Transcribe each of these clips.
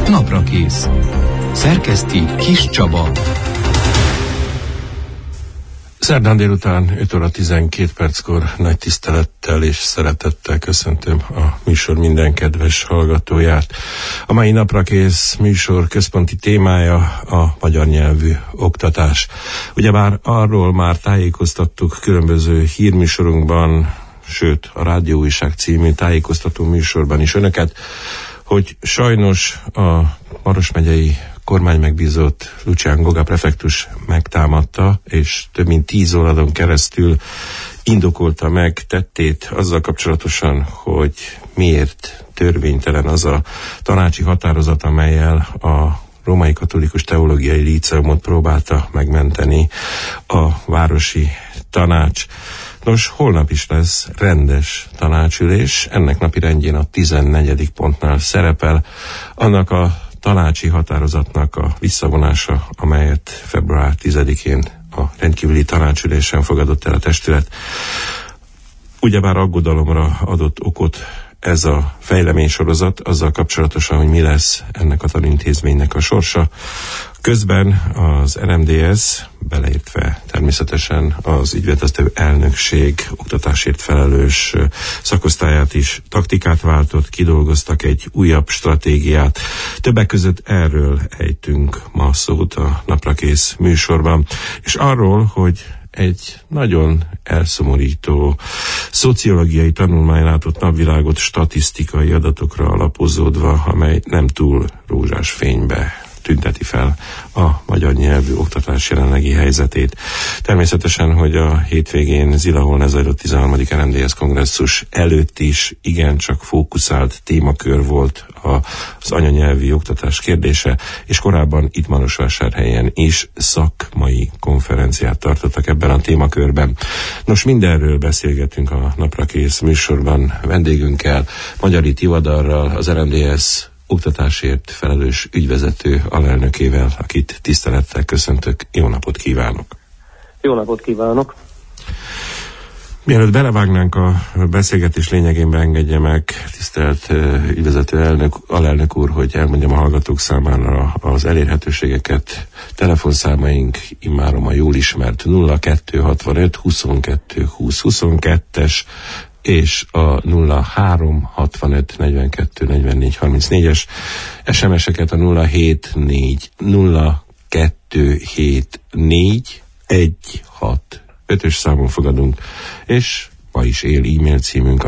Naprakész. Szerkeszti Kis Csaba. Szerdán délután 5 óra 12 perckor nagy tisztelettel és szeretettel köszöntöm a műsor minden kedves hallgatóját. A mai Naprakész műsor központi témája a magyar nyelvű oktatás. Ugyebár arról már tájékoztattuk különböző hírműsorunkban, sőt a Rádióújság című tájékoztató műsorban is önöket, hogy sajnos a Maros megyei kormánymegbízott Lucián Goga prefektus megtámadta, és több mint 10 óradon keresztül indokolta meg tettét azzal kapcsolatosan, hogy miért törvénytelen az a tanácsi határozat, amellyel a Római Katolikus Teológiai Líceumot próbálta megmenteni a városi tanács. Nos, holnap is lesz rendes tanácsülés, ennek napirendjén a 14. pontnál szerepel annak a tanácsi határozatnak a visszavonása, amelyet február 10-én a rendkívüli tanácsülésen fogadott el a testület. Ugyebár aggodalomra adott okot ez a fejleménysorozat azzal kapcsolatosan, hogy mi lesz ennek a tanintézménynek a sorsa. Közben az RMDS, beleértve természetesen az ügyvezető elnökség oktatásért felelős szakosztályát is taktikát váltott, kidolgoztak egy újabb stratégiát. Többek között erről ejtünk ma szót a Naprakész műsorban, és arról, hogy egy nagyon elszomorító szociológiai tanulmány látott napvilágot statisztikai adatokra alapozódva, amely nem túl rózsás fénybe tünteti fel a magyar nyelvű oktatás jelenlegi helyzetét. Természetesen, hogy a hétvégén Zilahol lezajlott 13. RMDS kongresszus előtt is igencsak fókuszált témakör volt az anyanyelvi oktatás kérdése, és korábban itt Marosvásárhelyen is szakmai konferenciát tartottak ebben a témakörben. Nos, mindenről beszélgetünk a Naprakész műsorban vendégünkkel, Magyari Tivadarral, az RMDS oktatásért felelős ügyvezető alelnökével, akit tisztelettel köszöntök. Jó napot kívánok! Jó napot kívánok! Mielőtt belevágnánk a beszélgetés lényegénbe, engedje meg, tisztelt ügyvezető alelnök úr, hogy elmondjam a hallgatók számára az elérhetőségeket. Telefonszámaink immáron a jól ismert 0265 22 20 22-es és a 0365 42 44 34-es, SMS-eket a 074 0274 165-ös számon fogadunk, és ma is él e-mail címünk a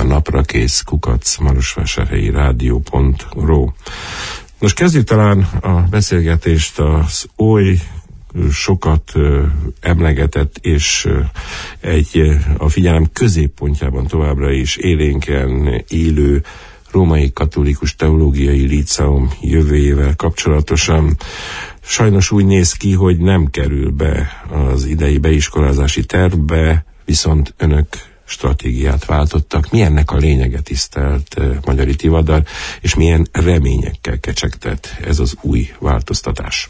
naprakész@marosvásárhelyi-rádió.ru. Nos, kezdjük talán a beszélgetést az oly sokat emlegetett és a figyelem középpontjában továbbra is élénken élő Római Katolikus Teológiai Líceum jövőjével kapcsolatosan. Sajnos úgy néz ki, hogy nem kerül be az idei beiskolázási tervbe, viszont önök stratégiát váltottak. Mi ennek a lényege, tisztelt Magyari Tivadar, és milyen reményekkel kecsegtet ez az új változtatás?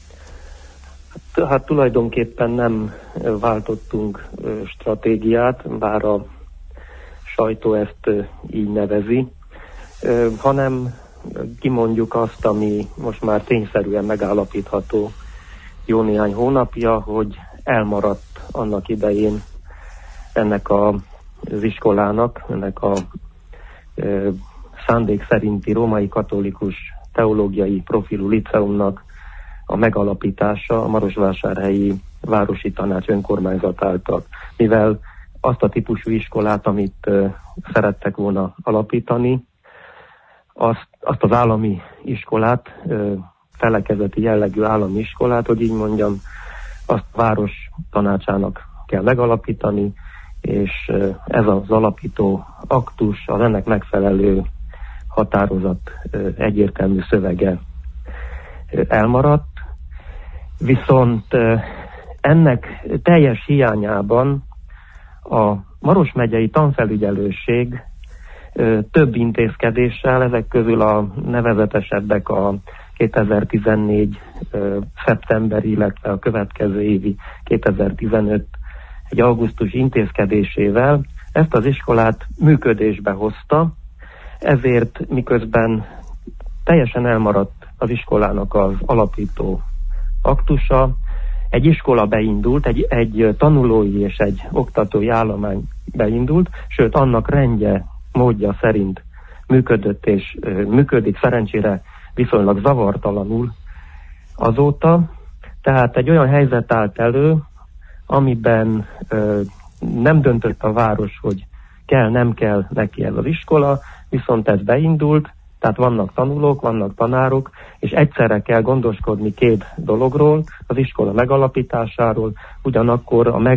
Hát tulajdonképpen nem váltottunk stratégiát, bár a sajtó ezt így nevezi, hanem kimondjuk azt, ami most már tényszerűen megállapítható jó néhány hónapja, hogy elmaradt annak idején ennek az iskolának, ennek a szándék szerinti Római Katolikus Teológiai Profilú Líceumnak a megalapítása a Marosvásárhelyi Városi Tanács önkormányzat által. Mivel azt a típusú iskolát, amit szerettek volna alapítani, azt az állami iskolát, felekezeti jellegű állami iskolát, hogy így mondjam, azt a város tanácsának kell megalapítani, és ez az alapító aktus, az ennek megfelelő határozat egyértelmű szövege elmaradt. Viszont ennek teljes hiányában a Maros megyei tanfelügyelőség több intézkedéssel, ezek közül a nevezetesebbek a 2014 szeptemberi, illetve a következő évi 2015 egy augusztus intézkedésével ezt az iskolát működésbe hozta, ezért miközben teljesen elmaradt az iskolának az alapító aktusa. Egy iskola beindult, egy tanulói és egy oktatói állomány beindult, sőt annak rendje, módja szerint működött és működik szerencsére viszonylag zavartalanul azóta. Tehát egy olyan helyzet állt elő, amiben nem döntött a város, hogy kell, nem kell neki ez az iskola, viszont ez beindult, tehát vannak tanulók, vannak tanárok, és egyszerre kell gondoskodni két dologról, az iskola megalapításáról, ugyanakkor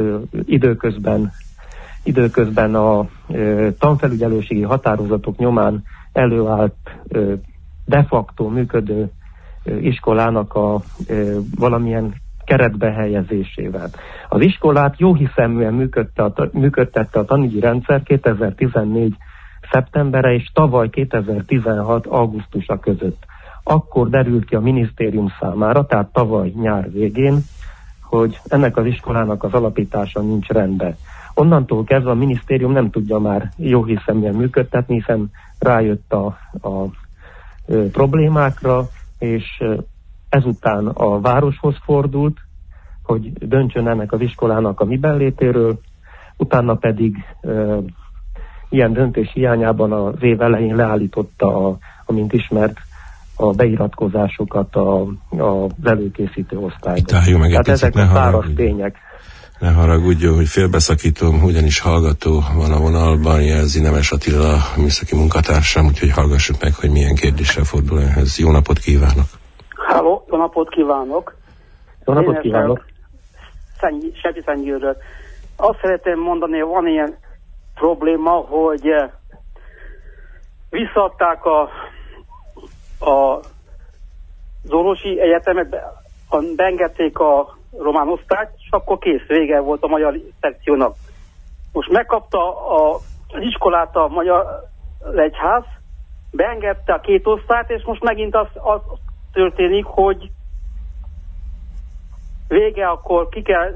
időközben a tanfelügyelőségi határozatok nyomán előállt de facto működő iskolának a valamilyen keretbe helyezésével. Az iskolát jóhiszeműen működtette a tanügyi rendszer 2014 szeptembere és tavaly 2016 augusztusa között. Akkor derült ki a minisztérium számára, tehát tavaly nyár végén, hogy ennek az iskolának az alapítása nincs rendben. Onnantól kezdve a minisztérium nem tudja már jóhiszeműen működtetni, hiszen rájött a problémákra, és ezután a városhoz fordult, hogy döntsön ennek az iskolának a mibenlétéről, utána pedig ilyen döntés hiányában az év elején leállította, amint ismert, a beiratkozásokat az előkészítő osztályba. Tehát ezek a száraz tények. Ne haragudjon, hogy félbeszakítom, ugyanis hallgató van a vonalban, jelzi Nemes Attila, műszaki munkatársam, úgyhogy hallgassuk meg, hogy milyen kérdéssel fordul önhöz. Jó napot kívánok! Halló, jó napot kívánok! Jó napot kívánok! Szentgyőrről. Azt szeretném mondani, hogy van ilyen probléma, hogy visszaadták az orvosi egyetemet, beengedték a román osztályt, és akkor kész, vége volt a magyar szekciónak. Most megkapta az iskolát a magyar egyház, beengedte a két osztályt, és most megint az történik, hogy vége, akkor ki kell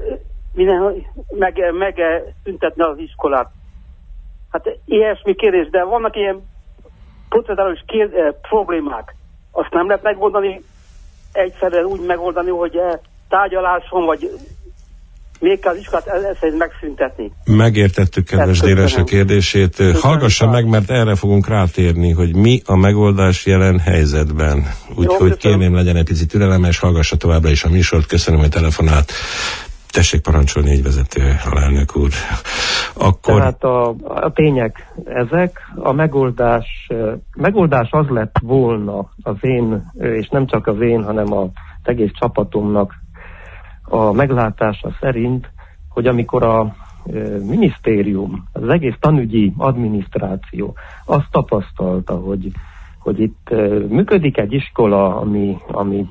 megszüntetni az iskolát. Hát ilyesmi kérdés, de vannak ilyen procedurális problémák. Azt nem lehet megoldani, egyszerűen úgy megoldani, hogy tárgyaláson, vagy még kell az iskolát ezt megszüntetni. Megértettük, kedves Dénes a kérdését. Hallgassa meg, mert erre fogunk rátérni, hogy mi a megoldás jelen helyzetben. Úgyhogy kérném, legyen egy picit türelmes, hallgassa továbbra is a műsort. Köszönöm, hogy telefonált. Tessék parancsolni, egy vezető alelnök úr. Akkor... Tehát a tények ezek, a megoldás az lett volna az én, és nem csak az én, hanem az egész csapatomnak a meglátása szerint, hogy amikor a minisztérium, az egész tanügyi adminisztráció azt tapasztalta, hogy itt működik egy iskola, ami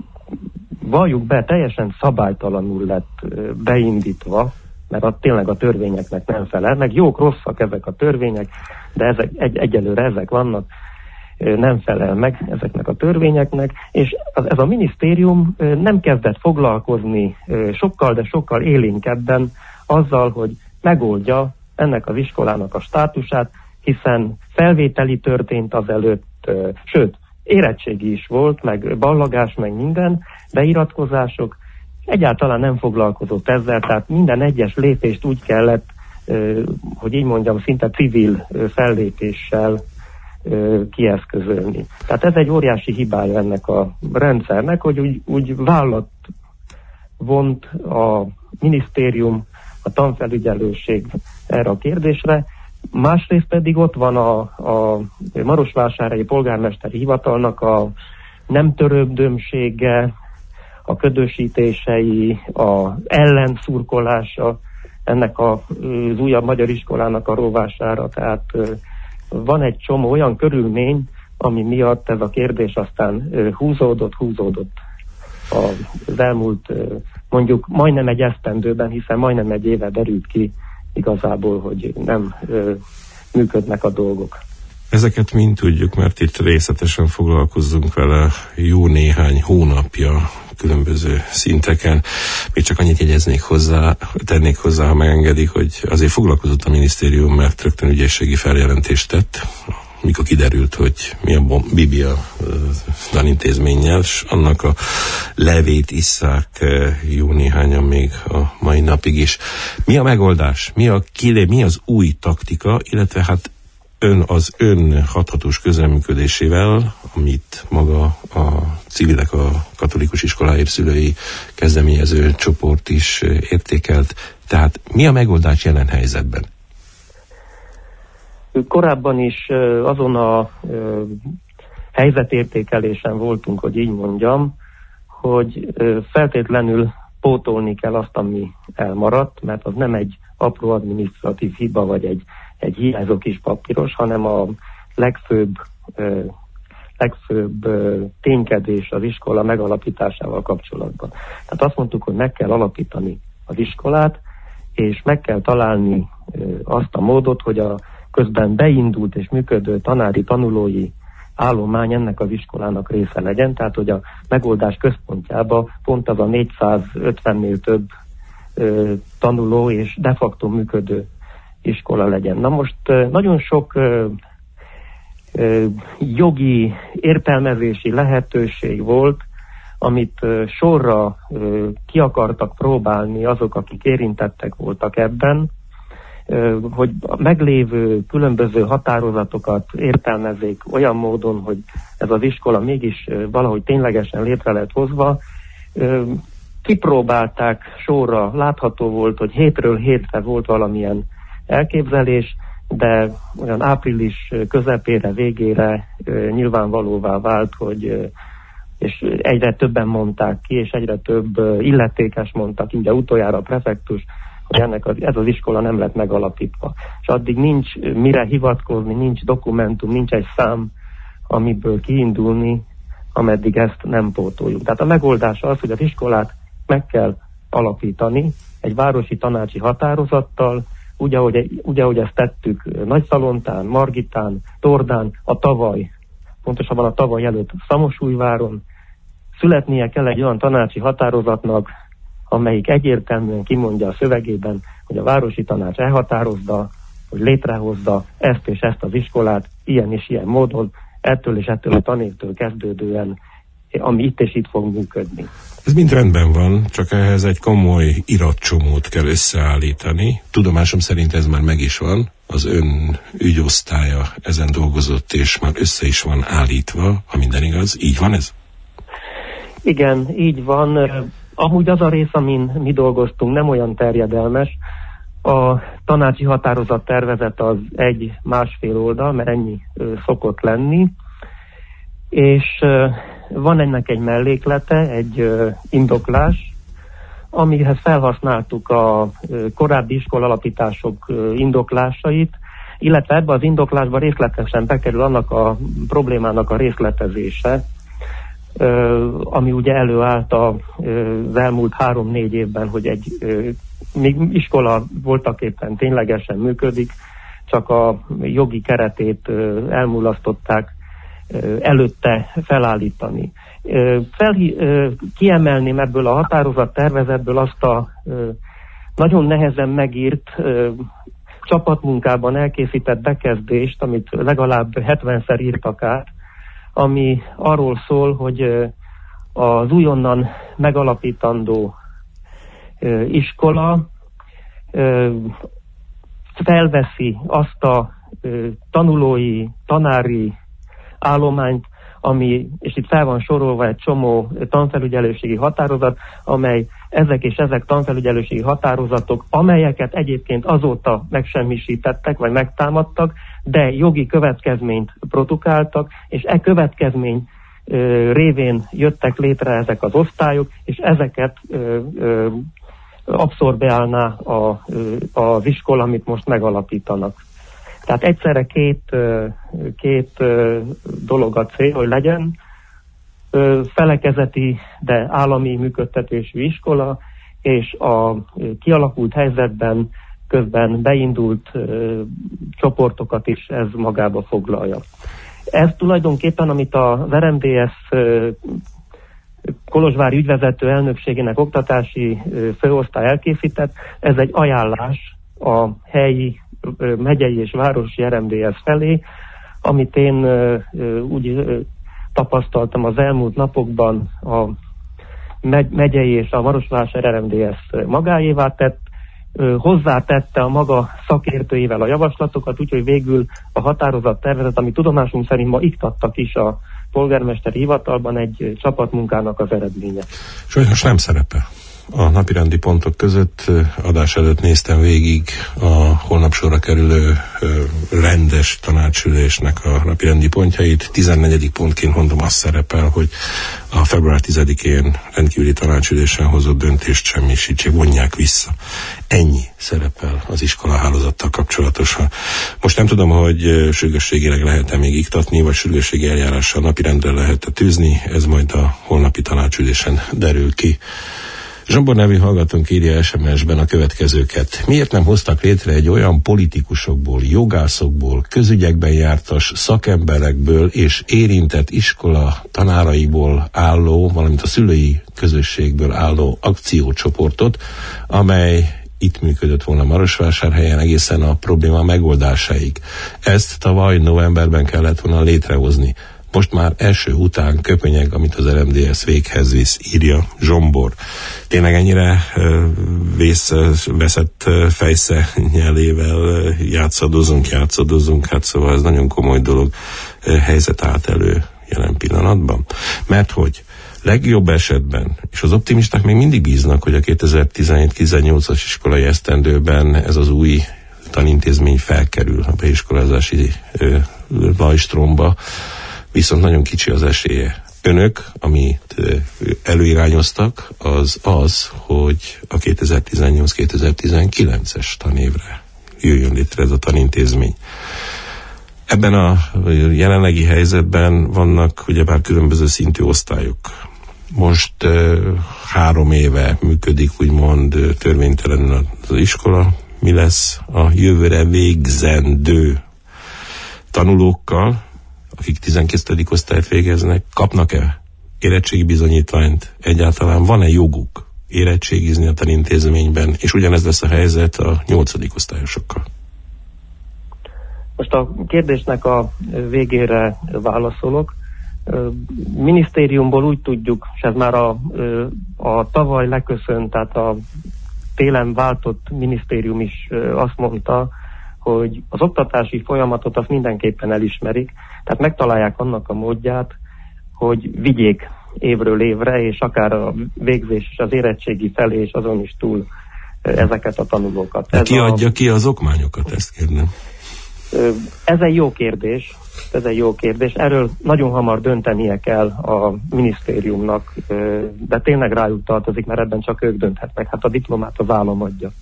valljuk be, teljesen szabálytalanul lett beindítva, mert tényleg a törvényeknek nem felel, meg jók-rosszak ezek a törvények, de egyelőre ezek vannak, nem felel meg ezeknek a törvényeknek, és ez a minisztérium nem kezdett foglalkozni sokkal, de sokkal élénkebben azzal, hogy megoldja ennek az iskolának a státusát, hiszen felvételi történt azelőtt, sőt, érettségi is volt, meg ballagás, meg minden, beiratkozások, egyáltalán nem foglalkozott ezzel, tehát minden egyes lépést úgy kellett, hogy így mondjam, szinte civil fellépéssel kieszközölni. Tehát ez egy óriási hibája ennek a rendszernek, hogy úgy vállat vont a minisztérium, a tanfelügyelőség erre a kérdésre, másrészt pedig ott van a Marosvásárhelyi polgármesteri hivatalnak a nem törődömsége, a ködösítései, az ellenszurkolása ennek az újabb magyar iskolának a rovására. Tehát van egy csomó olyan körülmény, ami miatt ez a kérdés aztán húzódott az elmúlt mondjuk majdnem egy esztendőben, hiszen majdnem egy éve derült ki igazából, hogy nem működnek a dolgok. Ezeket mind tudjuk, mert itt részletesen foglalkozzunk vele jó néhány hónapja különböző szinteken. Még csak annyit tennék hozzá, ha megengedik, hogy azért foglalkozott a minisztérium, mert rögtön ügyészségi feljelentést tett mikor kiderült, hogy mi a Bibia tanintézménnyel, és annak a levét isszák jó néhányan még a mai napig is. Mi a megoldás? Mi az új taktika, illetve hát az ön hathatós közreműködésével, amit maga a civilek, a katolikus iskoláért szülői kezdeményező csoport is értékelt. Tehát mi a megoldás jelen helyzetben? Korábban is azon a helyzetértékelésen voltunk, hogy így mondjam, hogy feltétlenül pótolni kell azt, ami elmaradt, mert az nem egy apró adminisztratív hiba, vagy egy hiányzó kis papíros, hanem a legfőbb ténykedés az iskola megalapításával kapcsolatban. Tehát azt mondtuk, hogy meg kell alapítani az iskolát, és meg kell találni azt a módot, hogy a közben beindult és működő tanári tanulói állomány ennek az iskolának része legyen, tehát hogy a megoldás központjába pont az a 450-nél több tanuló és de facto működő iskola legyen. Na most nagyon sok jogi értelmezési lehetőség volt, amit sorra ki akartak próbálni azok, akik érintettek voltak ebben, hogy a meglévő különböző határozatokat értelmezzék olyan módon, hogy ez az iskola mégis valahogy ténylegesen létre lett hozva. Kipróbálták sorra, látható volt, hogy hétről hétre volt valamilyen elképzelés, de olyan április közepére, végére nyilvánvalóvá vált, hogy és egyre többen mondták ki, és egyre több illetékes mondtak, így utoljára a prefektus, hogy ez az iskola nem lett megalapítva. És addig nincs mire hivatkozni, nincs dokumentum, nincs egy szám, amiből kiindulni, ameddig ezt nem pótoljuk. Tehát a megoldás az, hogy az iskolát meg kell alapítani egy városi tanácsi határozattal, úgy, ahogy ezt tettük Nagyszalontán, Margitán, Tordán, pontosabban a tavaly előtt Szamosújváron. Születnie kell egy olyan tanácsi határozatnak, amelyik egyértelműen kimondja a szövegében, hogy a városi tanács elhatározza, hogy létrehozza ezt és ezt az iskolát ilyen és ilyen módon, ettől és ettől a tanévtől kezdődően, ami itt és itt fog működni. Ez mind rendben van, csak ehhez egy komoly iratcsomót kell összeállítani. Tudomásom szerint ez már meg is van. Az ön ügyosztálya ezen dolgozott, és már össze is van állítva, ha minden igaz. Így van ez? Igen, így van. Amúgy az a rész, amin mi dolgoztunk, nem olyan terjedelmes. A tanácsi határozat tervezet az 1-1,5 oldal, mert ennyi szokott lenni. És van ennek egy melléklete, egy indoklás, amihez felhasználtuk a korábbi iskolalapítások indoklásait, illetve ebbe az indoklásba részletesen bekerül annak a problémának a részletezése, ami ugye előállt az elmúlt 3-4 évben, hogy egy még iskola voltaképpen ténylegesen működik, csak a jogi keretét elmulasztották előtte felállítani. Kiemelném ebből a határozat tervezetből azt a nagyon nehezen megírt, csapatmunkában elkészített bekezdést, amit legalább 70-szer írtak át, ami arról szól, hogy az újonnan megalapítandó iskola felveszi azt a tanulói, tanári állományt, ami, és itt fel van sorolva egy csomó tanfelügyelőségi határozat, amely ezek tanfelügyelőségi határozatok, amelyeket egyébként azóta megsemmisítettek, vagy megtámadtak, de jogi következményt produkáltak, és következmény révén jöttek létre ezek az osztályok, és ezeket abszorbálná az iskola, amit most megalapítanak. Tehát egyszerre két dolog a cél, hogy legyen felekezeti, de állami működtetésű iskola, és a kialakult helyzetben közben beindult csoportokat is ez magába foglalja. Ez tulajdonképpen, amit az RMDS kolozsvári ügyvezető elnökségének oktatási főosztály elkészített, ez egy ajánlás a helyi, megyei és városi RMDS felé, amit én úgy tapasztaltam az elmúlt napokban, a megyei és a Marosvásár RMDSZ magáévá tett, hozzátette a maga szakértőivel a javaslatokat, úgyhogy végül a határozattervezet, ami tudomásunk szerint ma iktattak is a polgármesteri hivatalban, egy csapatmunkának az eredménye. Sajnos nem szerepel a napirendi pontok között. Adás előtt néztem végig a holnap sorra kerülő rendes tanácsülésnek a napirendi pontjait. 14. pontként mondom, azt szerepel, hogy a február 10-én rendkívüli tanácsülésen hozott döntést semmisítsék, vonják vissza. Ennyi szerepel az iskolahálózattal kapcsolatosan. Most nem tudom, hogy sürgősségileg lehet-e még iktatni, vagy sürgősségi eljárással napirendre lehet-e tűzni, ez majd a holnapi tanácsülésen derül ki. Zsombor nevű hallgatónk írja SMS-ben a következőket. Miért nem hoztak létre egy olyan politikusokból, jogászokból, közügyekben jártas szakemberekből és érintett iskola tanáraiból álló, valamint a szülői közösségből álló akciócsoportot, amely itt működött volna Marosvásárhelyen egészen a probléma megoldásáig. Ezt tavaly novemberben kellett volna létrehozni. Most már első után köpönyeg, amit az RMDSZ véghez visz, írja Zsombor. Tényleg ennyire veszett fejszenyelével játszadozunk, hát szóval ez nagyon komoly dolog. Helyzet állt elő jelen pillanatban. Mert hogy legjobb esetben, és az optimisták még mindig bíznak, hogy a 2017-18-as iskolai esztendőben ez az új tanintézmény felkerül a beiskolázási lajstromba, viszont nagyon kicsi az esélye. Önök, amit előirányoztak, az, hogy a 2018-2019-es tanévre jöjjön létre ez a tanintézmény. Ebben a jelenlegi helyzetben vannak ugyebár különböző szintű osztályok. Most 3 éve működik úgymond törvénytelenül az iskola. Mi lesz a jövőre végzendő tanulókkal, akik 12. osztályt végeznek? Kapnak-e érettségi bizonyítványt? Egyáltalán van-e joguk érettségizni a tanintézményben? És ugyanez lesz a helyzet a 8. osztályosokkal. Most a kérdésnek a végére válaszolok. Minisztériumból úgy tudjuk, és ez már a tavaly leköszönt, tehát a télen váltott minisztérium is azt mondta, hogy az oktatási folyamatot azt mindenképpen elismerik, tehát megtalálják annak a módját, hogy vigyék évről évre, és akár a végzés és az érettségi felé, és azon is túl ezeket a tanulókat. De ki adja ki az okmányokat, ezt kérném? Ez egy jó kérdés. Erről nagyon hamar döntenie kell a minisztériumnak, de tényleg rájuk tartozik, mert ebben csak ők dönthetnek. Hát a diplomát az állam adja.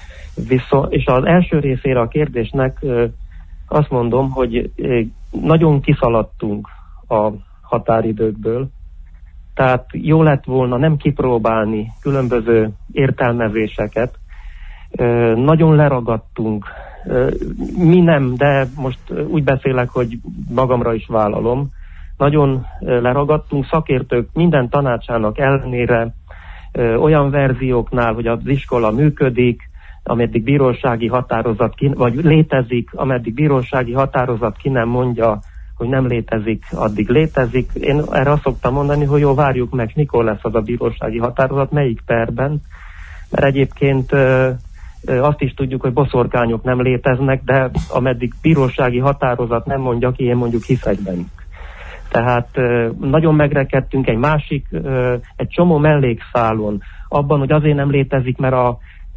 És az első részére a kérdésnek azt mondom, hogy nagyon kiszaladtunk a határidőkből, tehát jó lett volna nem kipróbálni különböző értelmezéseket, nagyon leragadtunk, mi nem, de most úgy beszélek, hogy magamra is vállalom, nagyon leragadtunk, szakértők minden tanácsának ellenére olyan verzióknál, hogy az iskola működik, ameddig bírósági határozat vagy létezik, ameddig bírósági határozat ki nem mondja, hogy nem létezik, addig létezik. Én erre azt szoktam mondani, hogy jó, várjuk meg, mikor lesz az a bírósági határozat, melyik perben, mert egyébként azt is tudjuk, hogy boszorkányok nem léteznek, de ameddig bírósági határozat nem mondja ki, én mondjuk hiszek bennük. Tehát nagyon megrekedtünk egy csomó mellékszálon, abban, hogy azért nem létezik, mert a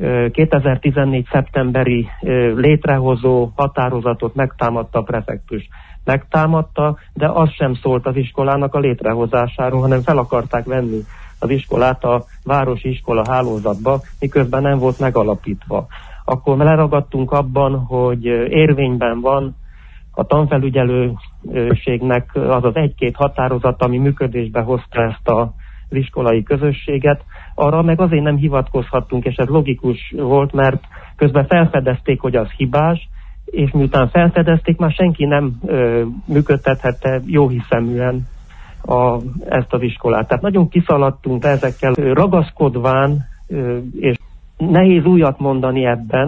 2014. szeptemberi létrehozó határozatot megtámadta a prefektus. Megtámadta, de az sem szólt az iskolának a létrehozásáról, hanem fel akarták venni az iskolát a városi iskola hálózatba, miközben nem volt megalapítva. Akkor leragadtunk abban, hogy érvényben van a tanfelügyelőségnek az az 1-2 határozat, ami működésbe hozta ezt az iskolai közösséget. Arra meg azért nem hivatkozhattunk, és ez logikus volt, mert közben felfedezték, hogy az hibás, és miután felfedezték, már senki nem működtethette jóhiszeműen ezt az iskolát. Tehát nagyon kiszaladtunk ezekkel ragaszkodván, és nehéz újat mondani ebben,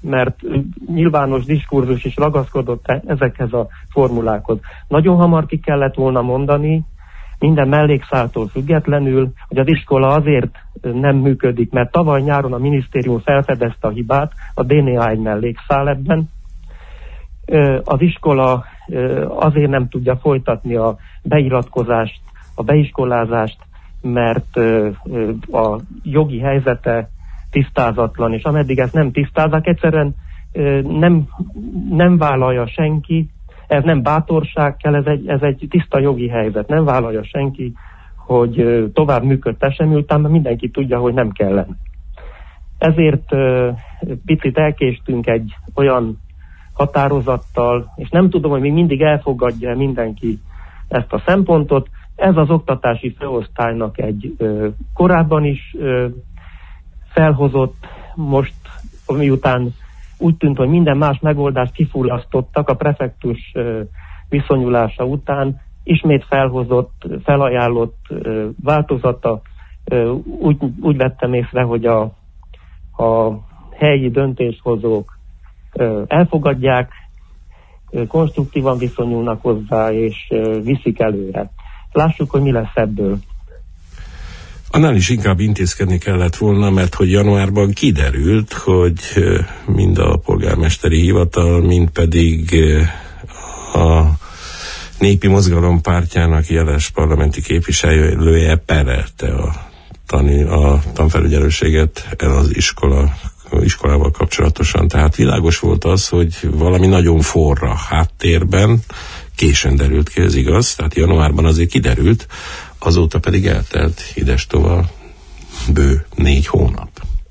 mert nyilvános diskurzus is ragaszkodott ezekhez a formulákhoz. Nagyon hamar ki kellett volna mondani, minden mellékszáltól függetlenül, hogy az iskola azért nem működik, mert tavaly nyáron a minisztérium felfedezte a hibát, a DNA egy mellékszál ebben. Az iskola azért nem tudja folytatni a beiratkozást, a beiskolázást, mert a jogi helyzete tisztázatlan, és ameddig ezt nem tisztázzák, egyszerűen nem vállalja senki, ez nem bátorság kell, ez egy tiszta jogi helyzet, nem vállalja senki, hogy tovább működtessen, miután mindenki tudja, hogy nem kellene. Ezért picit elkéstünk egy olyan határozattal, és nem tudom, hogy még mindig elfogadja mindenki ezt a szempontot. Ez az oktatási főosztálynak egy korábban is felhozott, most miután úgy tűnt, hogy minden más megoldást kifullasztottak a prefektus viszonyulása után, ismét felhozott, felajánlott változata. Úgy vettem észre, hogy a helyi döntéshozók elfogadják, konstruktívan viszonyulnak hozzá, és viszik előre. Lássuk, hogy mi lesz ebből. Annál is inkább intézkedni kellett volna, mert hogy januárban kiderült, hogy mind a polgármesteri hivatal, mind pedig a Népi Mozgalom pártjának jeles parlamenti képviselője perelte a tanfelügyelőséget az iskolával kapcsolatosan. Tehát világos volt az, hogy valami nagyon forra háttérben, későn derült ki, ez igaz, tehát januárban azért kiderült, azóta pedig eltelt idestova bő 4 hónap.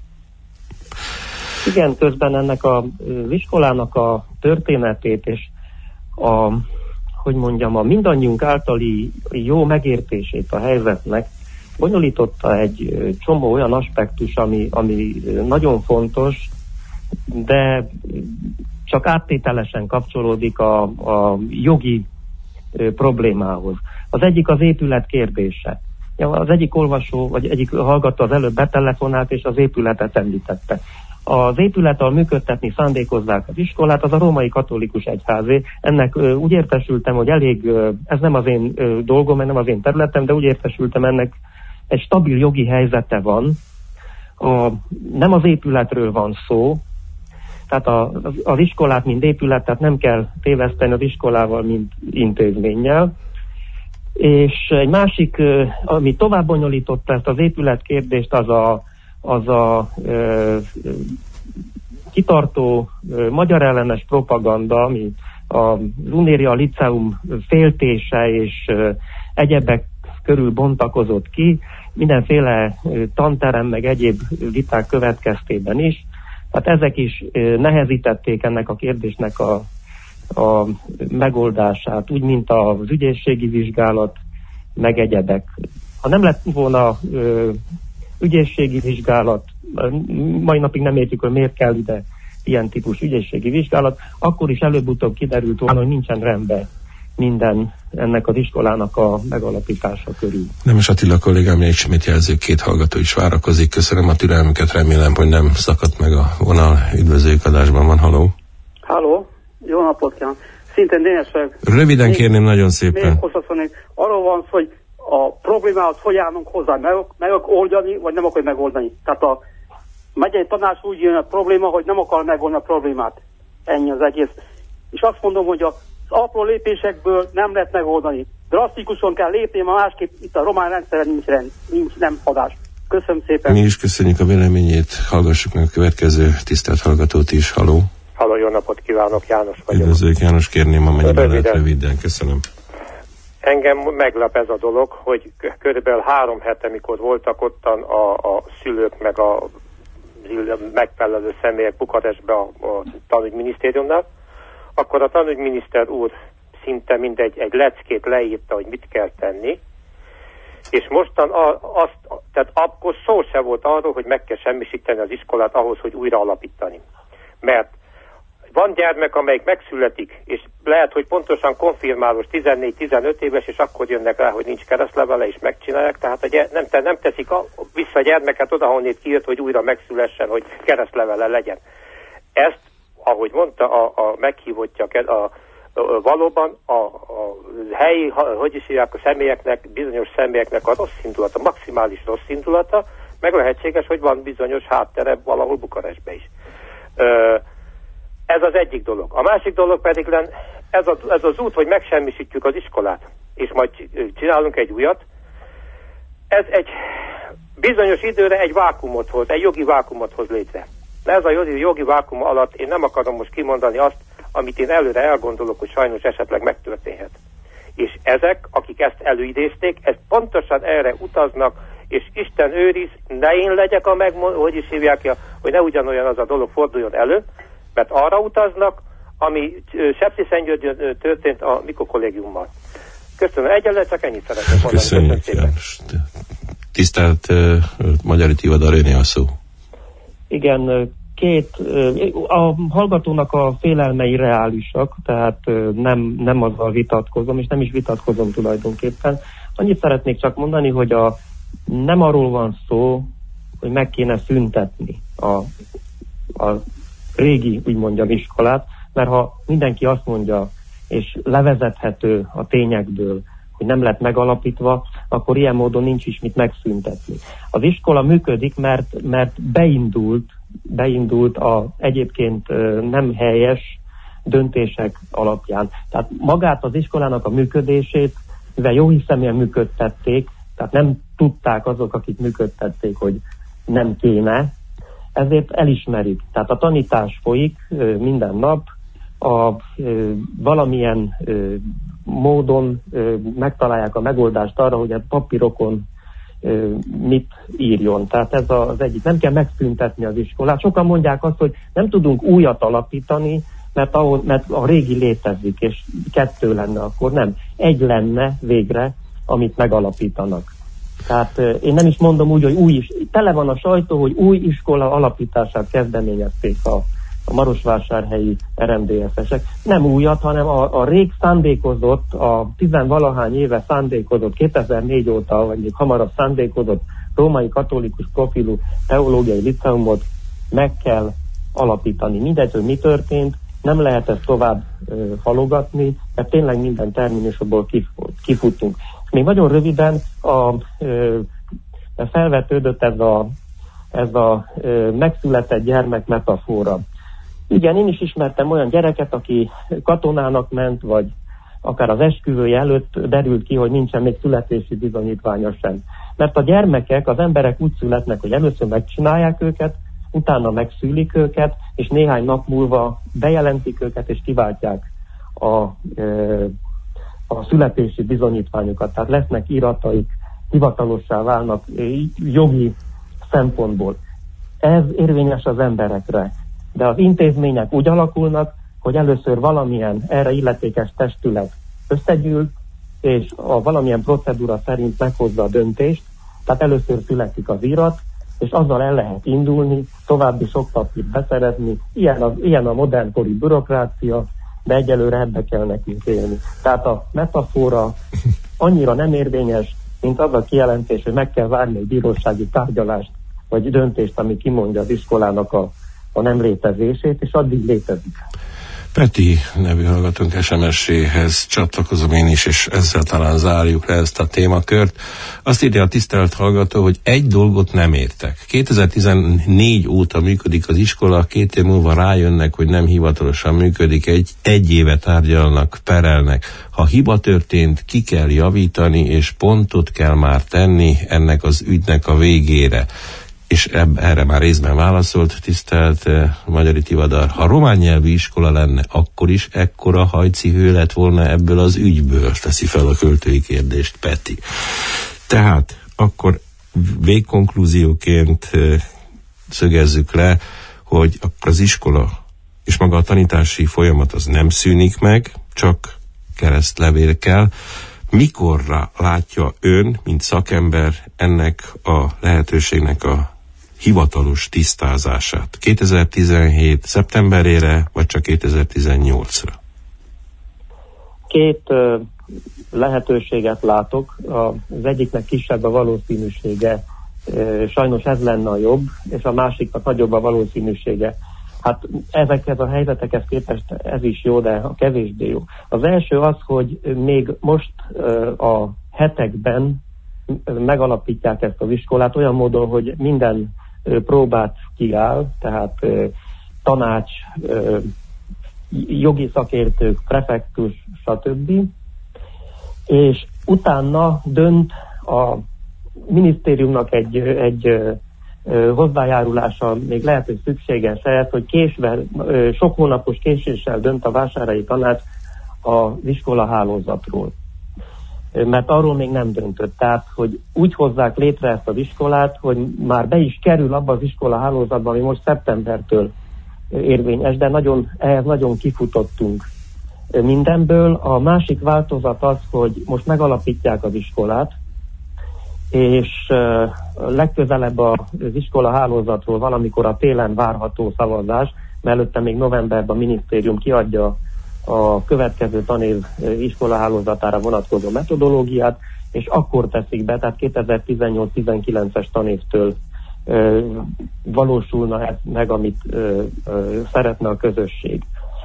Igen, közben ennek az iskolának a történetét és a mindannyiunk általi jó megértését a helyzetnek bonyolította egy csomó olyan aspektus, ami nagyon fontos, de csak áttételesen kapcsolódik a jogi problémához. Az egyik az épület kérdése. Az egyik olvasó, vagy egyik hallgató az előbb betelefonált, és az épületet említette. Az épület, ahol működtetni szándékozzák az iskolát, az a római katolikus egyházé. Ennek úgy értesültem, hogy ez nem az én dolgom, nem az én területem, de úgy értesültem, ennek egy stabil jogi helyzete van. Nem az épületről van szó, tehát az iskolát, mint épületet nem kell téveszteni az iskolával, mint intézménnyel. És egy másik, ami tovább bonyolította ezt az épületkérdést, az a kitartó magyar ellenes propaganda, ami a Lunéria Liceum féltése és egyebek körül bontakozott ki, mindenféle tanterem meg egyéb viták következtében is. Tehát ezek is nehezítették ennek a kérdésnek a megoldását, úgy, mint az ügyészségi vizsgálat, meg egyebek. Ha nem lett volna ügyészségi vizsgálat, mai napig nem értjük, hogy miért kell ide ilyen típus ügyészségi vizsgálat, akkor is előbb-utóbb kiderült volna, hogy nincsen rendben minden ennek az iskolának a megalapítása körül. Nemes Attila kollégám ismét jelző, 2 hallgató is várakozik. Köszönöm a türelmüket, remélem, hogy nem szakadt meg a vonal. Üdvözlőjük, adásban van, halló. Halló, jó napot kívánok. Szintén Dénes vagyok. Röviden kérném, nagyon szépen. Még hosszaszolnék. Arról van szó, hogy a problémához hogy állunk hozzá, meg oldani, vagy nem akarjuk megoldani. Tehát a megyei tanács úgy jön a probléma, hogy nem akar megoldani a problémát. Ennyi az egész. És azt mondom, hogy az apró lépésekből nem lehet megoldani. Drasztikusan kell lépni, mert másképp itt a román rendszerben nincs nem hadás. Köszönöm szépen. Mi is köszönjük a véleményét, hallgassuk meg a következő tisztelt hallgatót is. Halló. Halló, jó napot kívánok, János vagyok. Üdvözlők, János, kérném, amennyiben lehet röviden. Köszönöm. Engem meglep ez a dolog, hogy körülbelül 3 hete, mikor voltak ottan a szülők meg a megfelelő személyek Bukarestbe a tanügyminisztériumnál, akkor a tanügyminiszter úr szinte mindegy egy leckét leírta, hogy mit kell tenni, és mostan tehát akkor szó se volt arról, hogy meg kell semmisíteni az iskolát ahhoz, hogy újra alapítani. Mert van gyermek, amelyik megszületik, és lehet, hogy pontosan konfirmálós 14-15 éves, és akkor jönnek rá, hogy nincs keresztlevele, és megcsinálják, tehát nem teszik vissza a gyermeket oda, honnét kijött, hogy újra megszülessen, hogy keresztlevele legyen. ezt, ahogy mondta a meghívottja, valóban a helyi, hogy is hívják, a személyeknek, bizonyos személyeknek a rossz indulata, maximális rossz indulata, meg lehetséges, hogy van bizonyos háttere valahol Bukarestben is. Ez az egyik dolog. A másik dolog pedig ez az út, hogy megsemmisítjük az iskolát, és majd csinálunk egy újat, ez egy bizonyos időre egy vákumot hoz, egy jogi vákumot hoz létre. De ez a jogi vákum alatt én nem akarom most kimondani azt, amit én előre elgondolok, hogy sajnos esetleg megtörténhet. És ezek, akik ezt előidézték, ezt pontosan erre utaznak, és Isten őriz, ne én legyek hogy is hívják, hogy ne ugyanolyan az a dolog forduljon elő, mert arra utaznak, ami Sepsiszentgyörgyön történt a Mikó kollégiummal. Köszönöm. Egyelőre csak ennyit szeretnék mondani. Köszönjük szépen. Tisztelt Magyari Tivadar, öné a szó. Igen, a hallgatónak a félelmei reálisak, tehát nem azzal vitatkozom, és nem is vitatkozom tulajdonképpen. Annyit szeretnék csak mondani, hogy nem arról van szó, hogy meg kéne szüntetni a régi, úgy mondjam, iskolát, mert ha mindenki azt mondja, és levezethető a tényekből, hogy nem lett megalapítva, akkor ilyen módon nincs is mit megszüntetni. Az iskola működik, mert beindult a egyébként nem helyes döntések alapján. Tehát magát az iskolának a működését, mivel jóhiszeműen működtették, tehát nem tudták azok, akik működtették, hogy nem kéne, ezért elismerik. Tehát a tanítás folyik minden nap, valamilyen módon megtalálják a megoldást arra, hogy a papírokon mit írjon. Tehát ez az egyik. Nem kell megszüntetni az iskolát. Sokan mondják azt, hogy nem tudunk újat alapítani, mert a régi létezik, és 2 lenne, akkor nem. 1 lenne végre, amit megalapítanak. Tehát én nem is mondom úgy, hogy tele van a sajtó, hogy új iskola alapítását kezdeményezték a marosvásárhelyi RMDSZ-esek. Nem újat, hanem a rég szándékozott, a 10-valahány éve szándékozott, 2004 óta, vagy még hamarabb szándékozott római katolikus profilú teológiai liceumot meg kell alapítani. Mindegy, hogy mi történt, nem lehet ezt tovább halogatni, mert tényleg minden terminusból kifutunk. Még nagyon röviden felvetődött ez a megszületett gyermek metafora. Igen, én is ismertem olyan gyereket, aki katonának ment, vagy akár az esküvője előtt derült ki, hogy nincsen még születési bizonyítványa sem. Mert a gyermekek, az emberek úgy születnek, hogy először megcsinálják őket, utána megszülik őket, és néhány nap múlva bejelentik őket, és kiváltják a születési bizonyítványokat. Tehát lesznek irataik, hivatalossá válnak jogi szempontból. Ez érvényes az emberekre. De az intézmények úgy alakulnak, hogy először valamilyen erre illetékes testület összegyűl, és a valamilyen procedúra szerint meghozza a döntést, tehát először születik az irat, és azzal el lehet indulni, további sok papírt beszerezni, ilyen a modernkori bürokrácia, de egyelőre ebbe kell nekünk élni. Tehát a metafora annyira nem érvényes, mint az a kijelentés, hogy meg kell várni egy bírósági tárgyalást, vagy döntést, ami kimondja az iskolának a nem létezését, és addig létezik. Peti nevű hallgatónk SMS-éhez csatlakozom én is, és ezzel talán zárjuk le ezt a témakört. Azt írja a tisztelt hallgató, hogy egy dolgot nem értek. 2014 óta működik az iskola, 2 év múlva rájönnek, hogy nem hivatalosan működik, egy éve tárgyalnak, perelnek. Ha hiba történt, ki kell javítani, és pontot kell már tenni ennek az ügynek a végére. És erre már részben válaszolt tisztelt Magyari Tivadar. Ha román nyelvű iskola lenne, akkor is ekkora hajcihő lett volna ebből az ügyből, teszi fel a költői kérdést Peti. Tehát akkor végkonklúzióként szögezzük le, hogy akkor az iskola és maga a tanítási folyamat az nem szűnik meg, csak keresztlevél kell. Mikorra látja ön, mint szakember, ennek a lehetőségnek a hivatalos tisztázását? 2017 szeptemberére, vagy csak 2018-ra? 2 lehetőséget látok. Az egyiknek kisebb a valószínűsége, sajnos ez lenne a jobb, és a másiknak nagyobb a valószínűsége. Hát ezekhez a helyzetekhez képest ez is jó, de a kevésbé jó. Az első az, hogy még most a hetekben megalapítják ezt az iskolát olyan módon, hogy minden próbát kiáll, tehát tanács, jogi szakértők, prefektus, stb. És utána dönt a minisztériumnak egy hozzájárulása, még lehet, hogy szükséges ehhez, hogy sok hónapos késéssel dönt a vásárhelyi tanács az iskola hálózatról. Mert arról még nem döntött. Tehát, hogy úgy hozzák létre ezt az iskolát, hogy már be is kerül abba az iskola hálózatba, ami most szeptembertől érvényes, de ehhez nagyon kifutottunk mindenből. A másik változat az, hogy most megalapítják az iskolát, és legközelebb az iskola hálózatról valamikor a télen várható szavazás, mert előtte még novemberben a minisztérium kiadja a következő tanév iskola hálózatára vonatkozó metodológiát, és akkor teszik be, tehát 2018-19-es tanévtől valósulna ez meg, amit szeretne a közösség.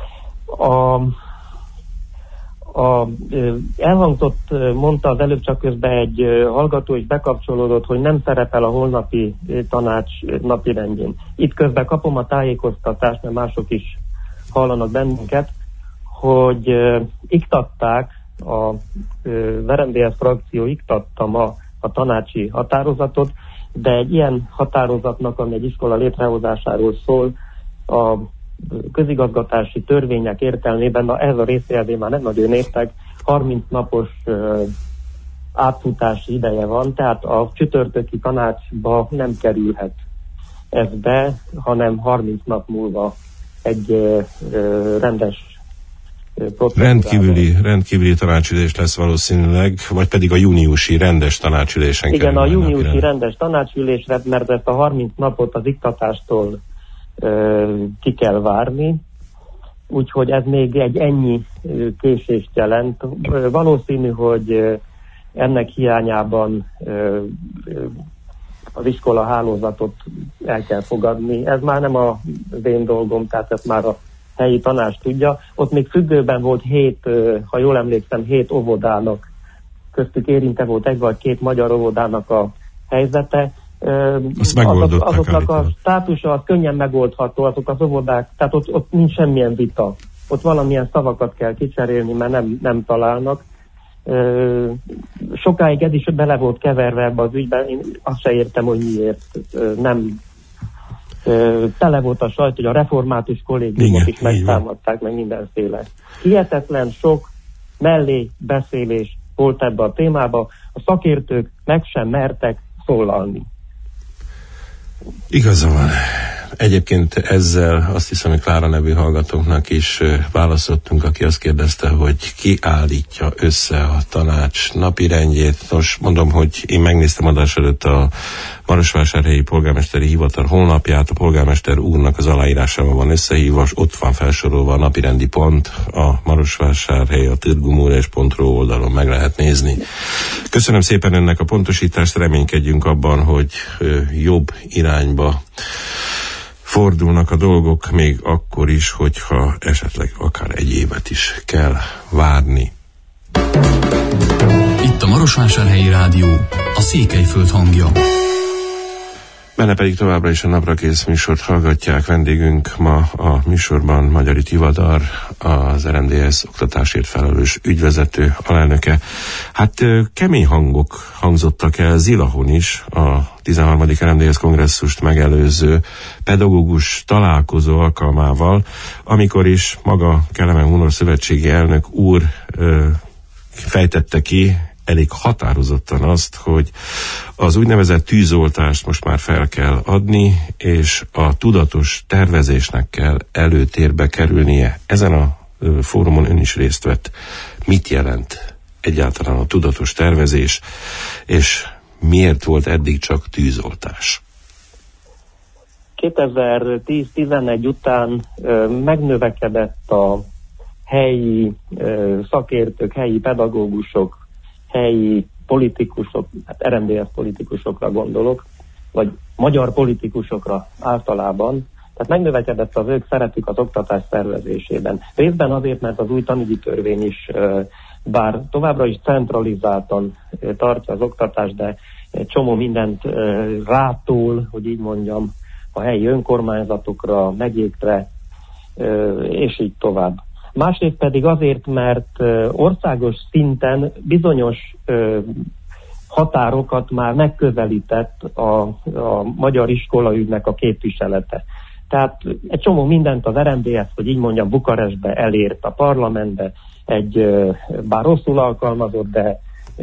Elhangzott, mondta az előbb csak közben egy hallgató is bekapcsolódott, hogy nem szerepel a holnapi tanács napirendjén. Itt közben kapom a tájékoztatást, mert mások is hallanak bennünket, hogy iktatták, a RMDSZ frakció iktatta ma a tanácsi határozatot, de egy ilyen határozatnak, ami egy iskola létrehozásáról szól, a közigazgatási törvények értelmében, ez a részéhez már nem nagyon értek, 30 napos átfutási ideje van, tehát a csütörtöki tanácsba nem kerülhet ez be, hanem 30 nap múlva egy rendes rendkívüli tanácsülés lesz valószínűleg, vagy pedig a júniusi rendes tanácsülésen kerül. Igen, a júniusi rendes tanácsülésre, mert ezt a 30 napot az iktatástól ki kell várni, úgyhogy ez még egy ennyi késést jelent. Valószínű, hogy ennek hiányában az iskola hálózatot el kell fogadni. Ez már nem az én dolgom, tehát ezt már a helyi tanács tudja. Ott még függőben volt 7, ha jól emlékszem, 7 óvodának, köztük érintve volt 1 vagy 2 magyar óvodának a helyzete. Azoknak a státusa az könnyen megoldható, azok az óvodák, tehát ott nincs semmilyen vita. Ott valamilyen szavakat kell kicserélni, mert nem találnak. Sokáig ez is bele volt keverve ebbe az ügyben, én azt se értem, hogy miért nem. Tele volt a sajt, hogy a református kollégiumot is megtámadták, meg mindenféle. Hihetetlen sok mellé beszélés volt ebbe a témába, a szakértők meg sem mertek szólalni. Igaza van. Egyébként ezzel azt hiszem, hogy Klára nevű hallgatóknak is válaszoltunk, aki azt kérdezte, hogy ki állítja össze a tanács napirendjét. Nos, mondom, hogy én megnéztem adás előtt a Marosvásárhelyi Polgármesteri Hivatal honlapját, a polgármester úrnak az aláírásával van összehívva, ott van felsorolva a napirendi pont, a Marosvásárhely, a tirgumures.ru oldalon meg lehet nézni. Köszönöm szépen önnek a pontosítást, reménykedjünk abban, hogy jobb irányba fordulnak a dolgok, még akkor is, hogyha esetleg akár egy évet is kell várni. Itt a Marosvásárhelyi Rádió, a Székelyföld hangja. Benne pedig továbbra is a Naprakész műsort hallgatják. Vendégünk ma a műsorban Magyari Tivadar, az RMDSZ oktatásért felelős ügyvezető alelnöke. Hát kemény hangok hangzottak el Zilahon is, a 13. RMDSZ kongresszust megelőző pedagógus találkozó alkalmával, amikor is maga Kelemen Hunor szövetségi elnök úr fejtette ki elég határozottan azt, hogy az úgynevezett tűzoltást most már fel kell adni, és a tudatos tervezésnek kell előtérbe kerülnie. Ezen a fórumon ön is részt vett. Mit jelent egyáltalán a tudatos tervezés, és miért volt eddig csak tűzoltás? 2010-11 után megnövekedett a helyi szakértők, helyi pedagógusok, helyi politikusok, hát RMDSZ politikusokra gondolok, vagy magyar politikusokra általában, Tehát megnövekedett az ők szerepük az oktatás szervezésében. Részben azért, mert az új tanügyi törvény is, bár továbbra is centralizáltan tartja az oktatást, de egy csomó mindent rától, hogy így mondjam, a helyi önkormányzatokra, megyékre, és így tovább. Másrészt pedig azért, mert országos szinten bizonyos határokat már megközelített a magyar iskolaügynek a képviselete. Tehát egy csomó mindent az RMDSZ, hogy így mondjam, Bukarestbe elért, a parlamentbe, bár rosszul alkalmazott, de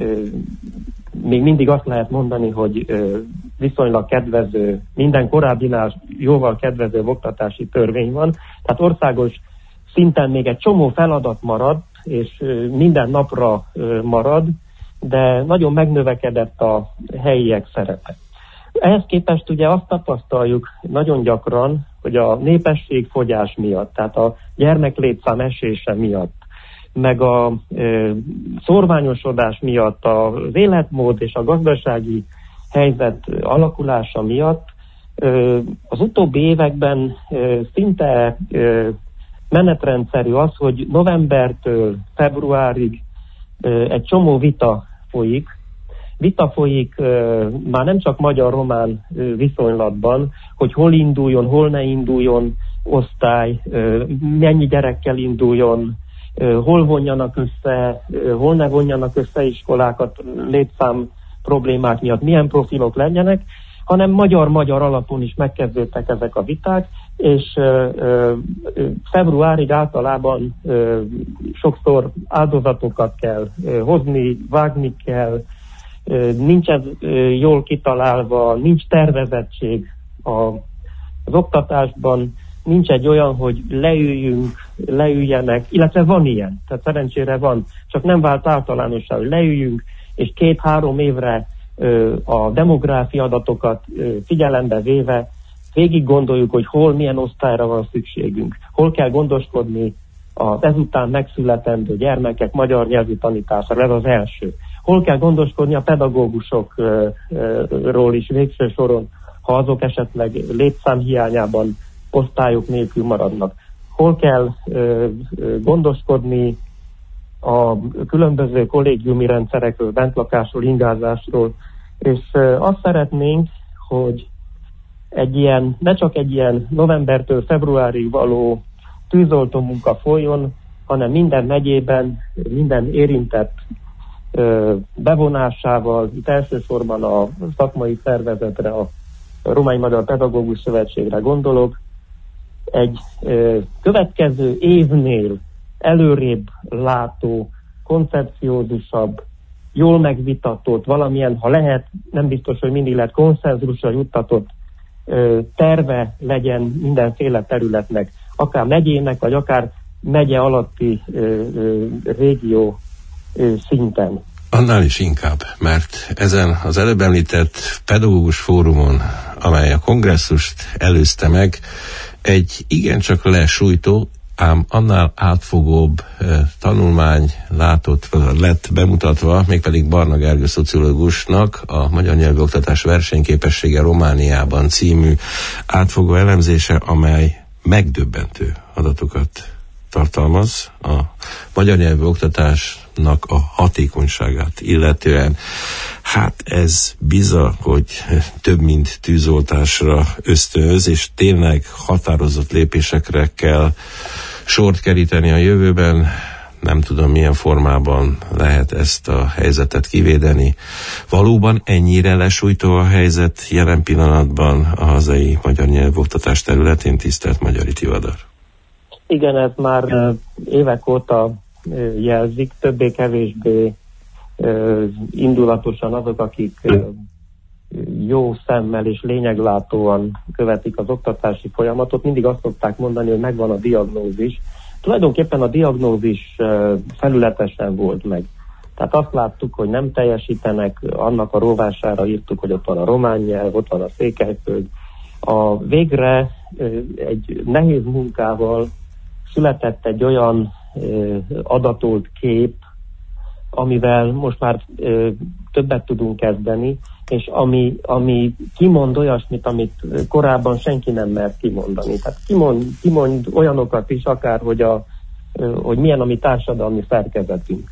még mindig azt lehet mondani, hogy viszonylag kedvező, minden korábbinál jóval kedvezőbb oktatási törvény van. Tehát országos szinten még egy csomó feladat marad, és minden napra marad, de nagyon megnövekedett a helyiek szerepe. Ehhez képest ugye azt tapasztaljuk nagyon gyakran, hogy a népességfogyás miatt, tehát a gyermeklétszám esése miatt, meg a szorványosodás miatt, az életmód és a gazdasági helyzet alakulása miatt az utóbbi években szinte menetrendszerű az, hogy novembertől februárig egy csomó vita folyik. Vita folyik már nem csak magyar-román viszonylatban, hogy hol induljon, hol ne induljon osztály, mennyi gyerekkel induljon, hol vonjanak össze, hol ne vonjanak össze iskolákat létszám problémák miatt, milyen profilok legyenek, hanem magyar-magyar alapon is megkezdődtek ezek a viták, és februárig általában sokszor áldozatokat kell hozni, vágni kell, nincs ez jól kitalálva, nincs tervezettség az oktatásban, nincs egy olyan, hogy leüljenek, illetve van ilyen, tehát szerencsére van, csak nem vált általánossá, hogy leüljünk, és 2-3 évre a demográfia adatokat figyelembe véve végig gondoljuk, hogy hol milyen osztályra van szükségünk, hol kell gondoskodni az ezután megszületendő gyermekek magyar nyelvű tanítására, ez az első. Hol kell gondoskodni a pedagógusokról is végső soron, ha azok esetleg létszám hiányában osztályok nélkül maradnak. Hol kell gondoskodni a különböző kollégiumi rendszerekről, bentlakásról, ingázásról, és azt szeretnénk, hogy ne csak egy ilyen novembertől februárig való tűzoltó munka folyjon, hanem minden megyében, minden érintett bevonásával, itt elsősorban a szakmai szervezetre, a Román-Magyar Pedagógus Szövetségre gondolok, egy következő évnél előrébb látó, koncepciózusabb, jól megvitatott, valamilyen, ha lehet, nem biztos, hogy mindig lehet konszenzusra juttatott terve legyen mindenféle területnek, akár megyének, vagy akár megye alatti régió szinten. Annál is inkább, mert ezen az előbb említett pedagógus fórumon, amely a kongresszust előzte meg, egy igencsak lesújtó, ám annál átfogóbb tanulmány lett bemutatva, mégpedig Barna Gergő szociológusnak a Magyar Nyelvű Oktatás versenyképessége Romániában című átfogó elemzése, amely megdöbbentő adatokat tartalmaz a magyar nyelvű oktatásnak a hatékonyságát illetően. Hát ez bizony, hogy több mint tűzoltásra ösztönöz, és tényleg határozott lépésekre kell sort keríteni a jövőben. Nem tudom, milyen formában lehet ezt a helyzetet kivédeni. Valóban ennyire lesújtó a helyzet jelen pillanatban a hazai magyar nyelvű oktatás területén, tisztelt Magyari Tivadar? Igen, ez már évek óta jelzik, többé-kevésbé indulatosan azok, akik jó szemmel és lényeglátóan követik az oktatási folyamatot, mindig azt szokták mondani, hogy megvan a diagnózis. Tulajdonképpen a diagnózis felületesen volt meg. Tehát azt láttuk, hogy nem teljesítenek, annak a rovására írtuk, hogy ott van a román nyelv, ott van a Székelyföld. Végre egy nehéz munkával született egy olyan adatolt kép, amivel most már többet tudunk kezdeni, és ami kimond olyasmit, amit korábban senki nem mert kimondani. Tehát kimond olyanokat is, akár, hogy milyen a mi társadalmi szerkezetünk.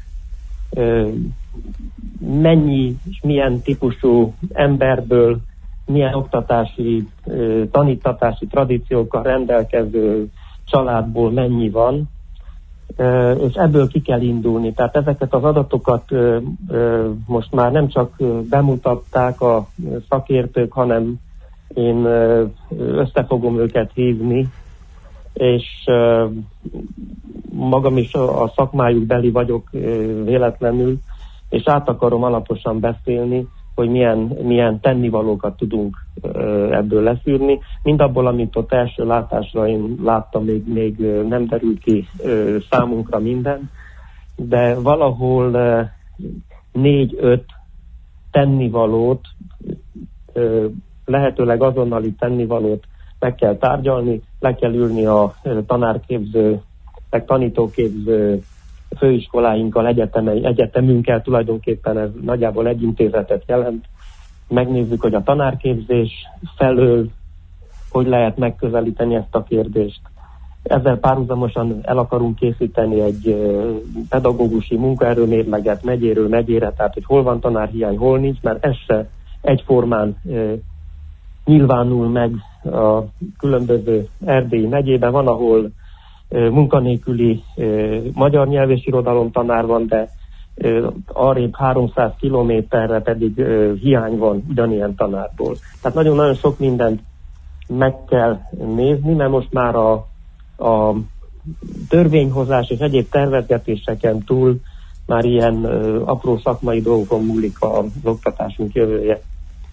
Mennyi és milyen típusú emberből, milyen oktatási, tanítatási tradíciókkal rendelkező családból mennyi van, és ebből ki kell indulni. Tehát ezeket az adatokat most már nem csak bemutatták a szakértők, hanem én össze fogom őket hívni, és magam is a szakmájuk beli vagyok véletlenül, és át akarom alaposan beszélni, hogy milyen tennivalókat tudunk ebből leszűrni. Mindabból, amit ott első látásra én láttam, még nem derül ki számunkra minden, de valahol 4-5 tennivalót, lehetőleg azonnali tennivalót meg kell tárgyalni, le kell ülni a tanárképző, meg tanítóképző főiskoláinkkal, egyetemünkkel, tulajdonképpen ez nagyjából egy intézetet jelent. Megnézzük, hogy a tanárképzés felől hogy lehet megközelíteni ezt a kérdést. Ezzel párhuzamosan el akarunk készíteni egy pedagógusi munkaerőmérleget megyéről megyére, tehát hogy hol van tanárhiány, hol nincs, mert ez se egyformán nyilvánul meg a különböző erdélyi megyében. Van, ahol munkanélküli magyar nyelv és irodalom tanár van, de arrébb 300 kilométerre pedig hiány van ugyanilyen tanárból. Tehát nagyon-nagyon sok mindent meg kell nézni, mert most már a törvényhozás és egyéb tervezgetéseken túl már ilyen apró szakmai dolgokon múlik az oktatásunk jövője.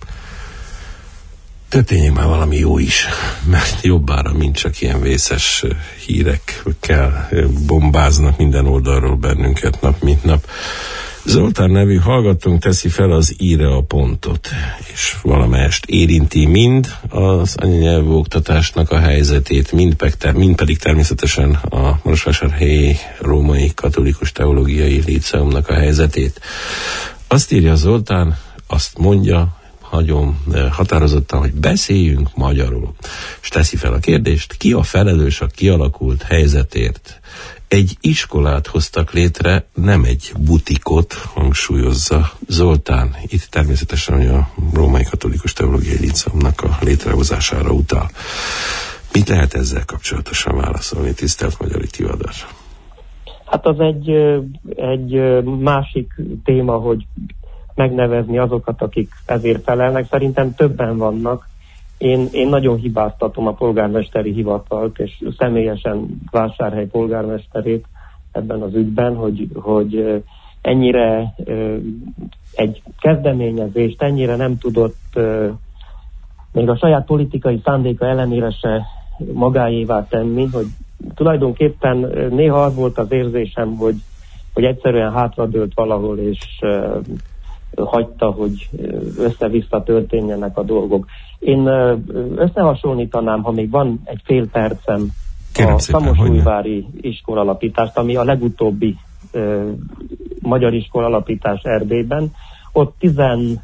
Történjék már valami jó is, mert jobbára, mint csak ilyen vészes hírekkel bombáznak minden oldalról bennünket nap mint nap. Zoltán nevű hallgatónk teszi fel az íre a pontot, és valamelyest érinti mind az anyanyelvű oktatásnak a helyzetét, mind pedig természetesen a Marosvásárhelyi Római Katolikus Teológiai Líceumnak a helyzetét. Azt írja Zoltán, azt mondja, nagyon határozottan, hogy beszéljünk magyarul. És teszi fel a kérdést, ki a felelős a kialakult helyzetért? Egy iskolát hoztak létre, nem egy butikot, hangsúlyozza Zoltán. Itt természetesen a Római Katolikus Teológiai Líceumnak a létrehozására utal. Mit lehet ezzel kapcsolatosan válaszolni, tisztelt Magyari Tivadar? Hát az egy másik téma, hogy megnevezni azokat, akik ezért felelnek. Szerintem többen vannak. Én nagyon hibáztatom a polgármesteri hivatalt, és személyesen Vásárhely polgármesterét ebben az ügyben, hogy ennyire egy kezdeményezést ennyire nem tudott még a saját politikai szándéka ellenére se magáévá tenni, hogy tulajdonképpen néha az volt az érzésem, hogy egyszerűen hátradőlt valahol, és hagyta, hogy össze-vissza történjenek a dolgok. Én összehasonlítanám, ha még van egy fél percem, a Szamosújvári iskolalapítást, ami a legutóbbi magyar iskolalapítás Erdélyben. Ott 16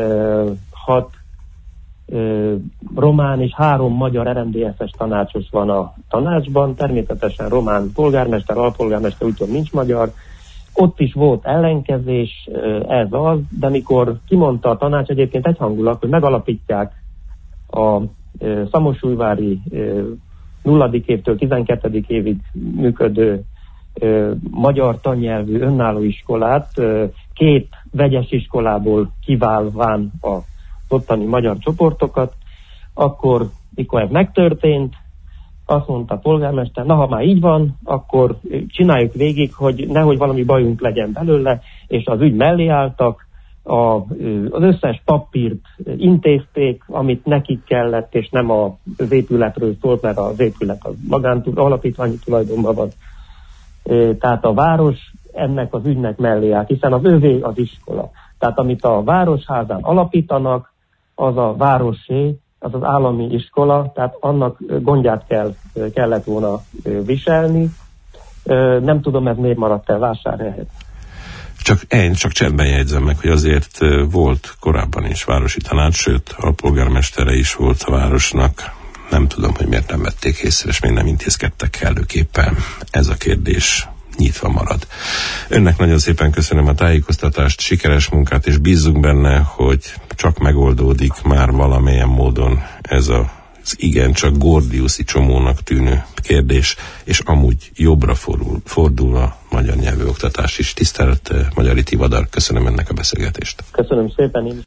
román és 3 magyar RMDSZ-es tanácsos van a tanácsban, természetesen román polgármester, alpolgármester, úgyhogy nincs magyar. Ott is volt ellenkezés, ez az, de mikor kimondta a tanács egyébként egyhangulag, hogy megalapítják a Szamosújvári 0. évtől 12. évig működő magyar tannyelvű önálló iskolát, 2 vegyes iskolából kiválván az ottani magyar csoportokat, akkor, mikor ez megtörtént, azt mondta a polgármester, na ha már így van, akkor csináljuk végig, hogy nehogy valami bajunk legyen belőle, és az ügy mellé álltak, az összes papírt intézték, amit nekik kellett, és nem az épületről szólt, mert az épület az alapítványi tulajdonban van. Tehát a város ennek az ügynek mellé állt, hiszen az övé az iskola. Tehát amit a városházán alapítanak, az a városé, az az állami iskola, tehát annak gondját kellett volna viselni. Nem tudom, ez miért maradt el Vásárhelyhez. Csak csendben jegyzem meg, hogy azért volt korábban is városi tanács, sőt, a polgármestere is volt a városnak. Nem tudom, hogy miért nem vették észre, és még nem intézkedtek kellőképpen. Ez a kérdés nyitva marad. Önnek nagyon szépen köszönöm a tájékoztatást, sikeres munkát, és bízzunk benne, hogy csak megoldódik már valamilyen módon ez az igencsak gordiuszi csomónak tűnő kérdés, és amúgy jobbra fordul a magyar nyelvű oktatás is. Tisztelt Magyari Tivadar, köszönöm önnek a beszélgetést. Köszönöm szépen én.